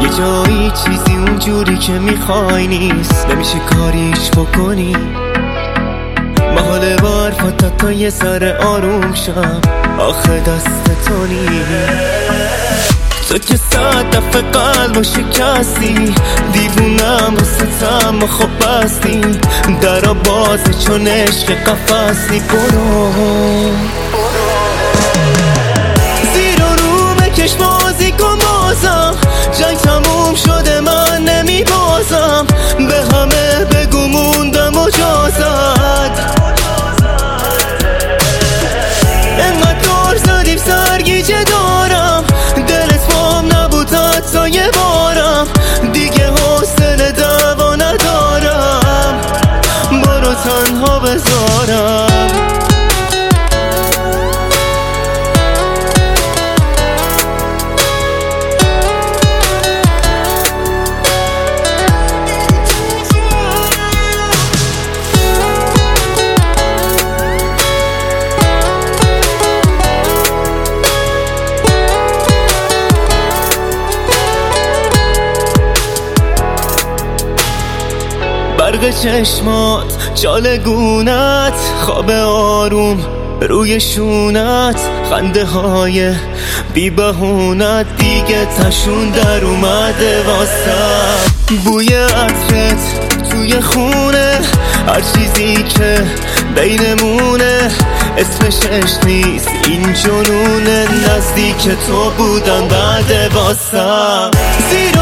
یه جایی چیزی اونجوری که میخوای نیست، نمیشه کاریش بکنی. محاله بار فاتت تا یه سر آروم شم، آخه دست تو نیست. تو که 100 دفعه قلبو شکستی، دیوونم واسطم و خب بستی. درا بازه چون عشق قفصی. برو زیر و رو بکش بازی کن بازم، جنگ تموم شده من نمی بازم. به همه بگو موندم و جازد، انقدر دور زدیم سرگیجه دارم. دلت بام نبود حتی یه بارم، دیگه حوصله دعوا ندارم. برو تنها بذارم. برق چشمات، چالگونت، خواب آروم روی شونت، خنده های بی بهونت دیگه تشون در اومده واسم. بوی عطرت توی خونه، هر چیزی که بینمونه اسمش عشق نیست این جنونه. نزدیک تو بودم بعد واسم.